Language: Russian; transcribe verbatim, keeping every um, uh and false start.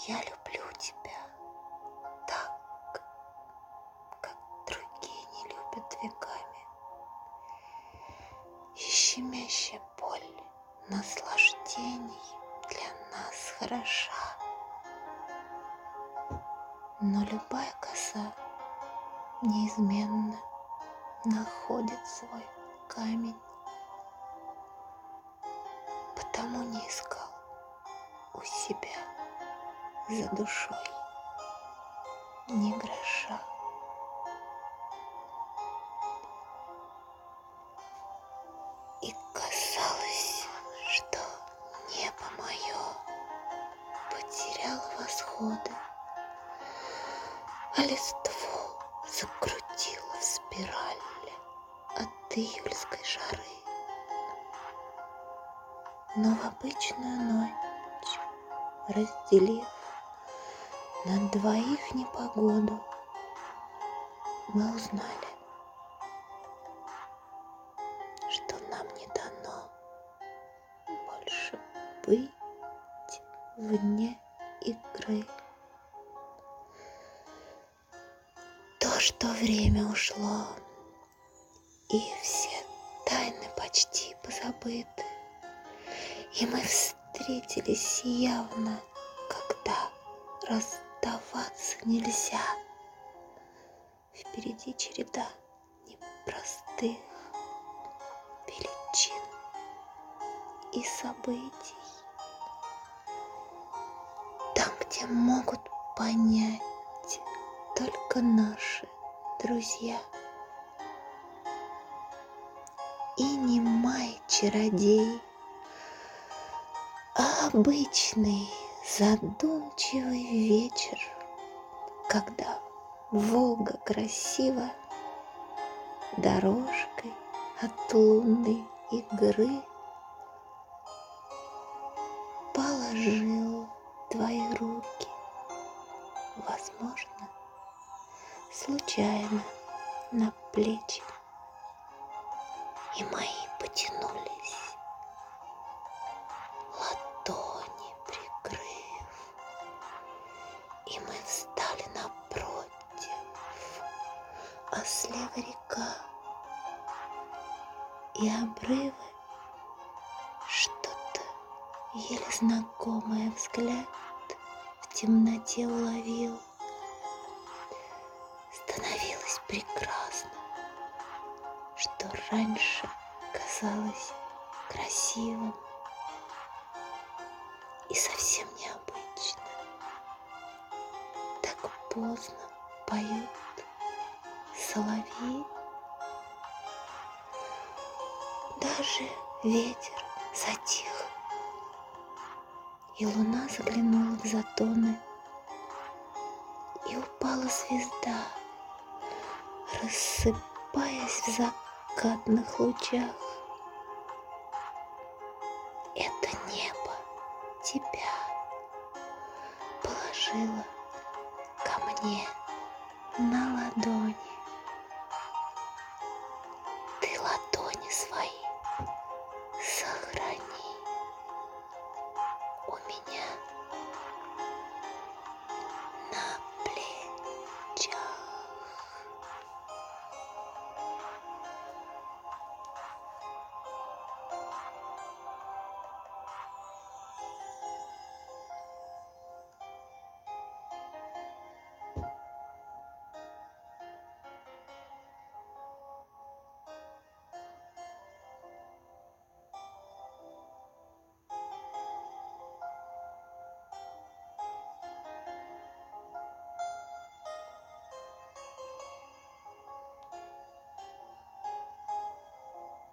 Я люблю тебя так, как другие не любят веками. И щемящая боль наслаждений для нас хороша. Но любая коса неизменно находит свой камень. Потому не искал у себя за душой ни гроша. И казалось, что небо мое потеряло восходы, а листву закрутило в спираль от июльской жары. Но в обычную ночь, разделив на двоих непогоду, мы узнали, что нам не дано больше быть вне игры. То, что время ушло, и все тайны почти позабыты, и мы встретились явно, когда расставаться нельзя. Впереди череда непростых величин и событий. Там, где могут понять только наши друзья. И не май-чародей, а обычный задумчивый вечер, когда Волга красиво дорожкой от лунной игры положил твои руки, возможно, случайно на плечи, и мои потянулись, ладони прикрыв, и мы встали напротив, а слева река и обрывы, что-то еле знакомое взгляд в темноте уловил. Становилось прекрасно, что раньше казалось красивым и совсем необычно. Так поздно поют соловьи. Даже ветер затих, и луна заглянула в затоны, и упала звезда, рассыпаясь в закатных лучах. Это небо тебя положило ко мне на ладонь.